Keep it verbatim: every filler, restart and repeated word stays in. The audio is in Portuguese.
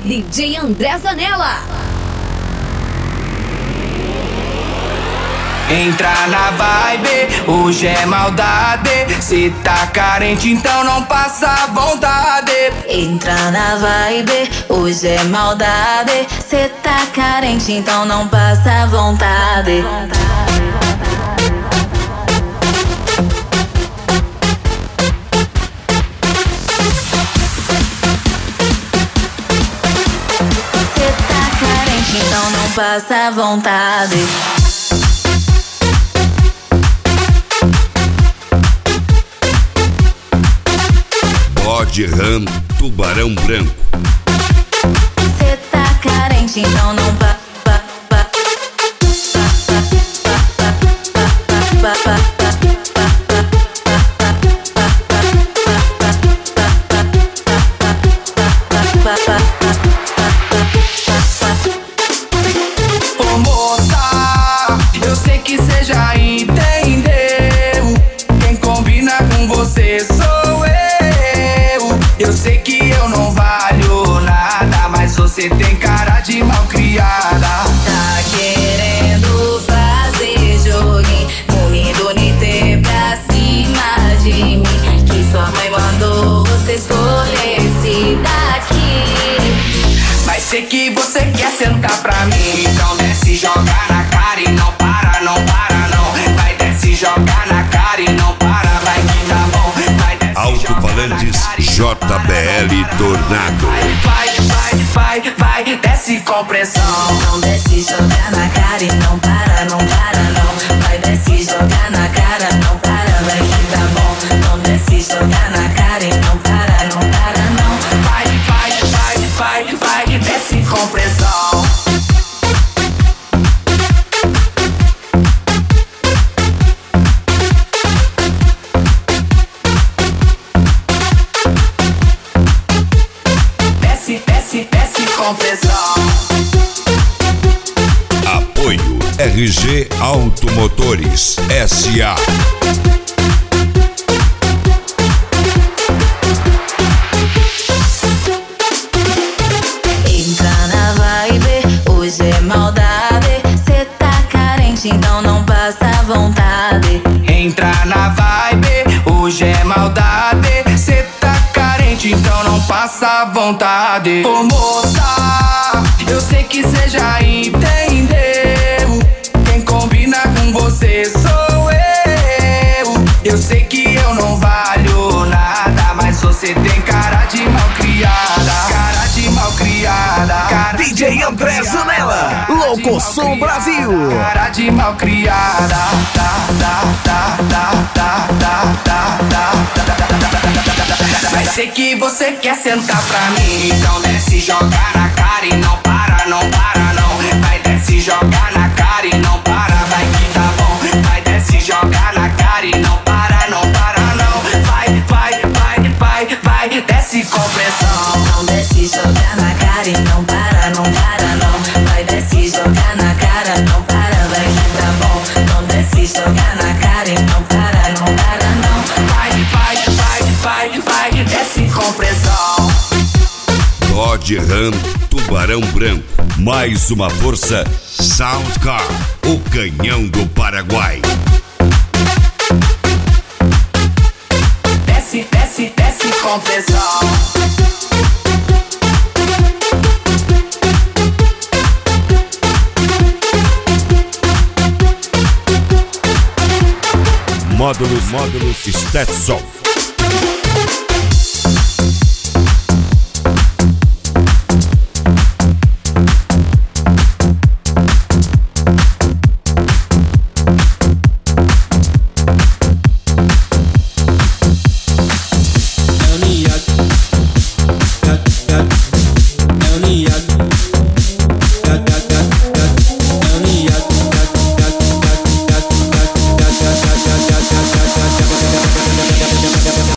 D J André Zanella. Entra na vibe, hoje é maldade. Cê tá carente, então não passa vontade. Entra na vibe, hoje é maldade. Cê tá carente, então não passa vontade. Cê tá carente, então não passa vontade. Dodge Ram Tubarão Branco. Cê tá carente, então não pa, pa, pa, pa, pa, pa. Ô moça, eu sei que cê já entendeu. Quem combina com você sou eu. Eu sei que eu não valho nada, mas você tem cara de malcriada. Tá querendo fazer joguinho, morrendo de ter pra cima de mim. Que sua mãe mandou você escolher esse daqui. Mas sei que você quer sentar pra mim, então desce e joga na cara e não para, não para não. Vai desce e joga na cara e não para, vai que tá bom. Vai desce e Alto-falantes J B L Tornado. Vai, vai, vai, vai, desce com pressão. Não desce, joga na cara e não para, não para não. Vai desce, joga na cara, não para, vai que tá bom. Não desce, joga na cara e não para, não para não. Vai, vai, vai, vai, vai, desce com pressão. Desce, desce, desce com pressão. Apoio R G Automotores S A. Entra na vibe, hoje é maldade. Cê tá carente, então não passa vontade. Entra na vibe, hoje é maldade. Cê tá carente, então não passa vontade. Ô moça, eu sei que cê já entendeu. Quem combina com você sou eu. Eu sei que eu não valho nada, mas você tem cara de malcriada. Cara de malcriada. Cara D J André Zanella, Louco Som Brasil. Cara de malcriada. Tá, tá, tá, tá, tá, tá, tá, tá. Mas sei que você quer sentar pra mim, então desce e joga na cara e não para, não para não. Vai desce e joga na cara e não para, vai que tá bom. Vai desce e joga na cara e não para, não para não. Vai, vai, vai, vai, vai, desce com pressão. Não desce, joga na cara e não para, não para não. Vai desce, joga na cara, não para, vai que tá bom. Não desce, joga na cara e não para, não para não. Vai, vai, vai, vai, vai, desce com pressão. Dodge Ram Tubarão Branco. Mais uma força Soundcar, o canhão do Paraguai. Desce, desce, desce com pressão. Módulos, módulos Stetson.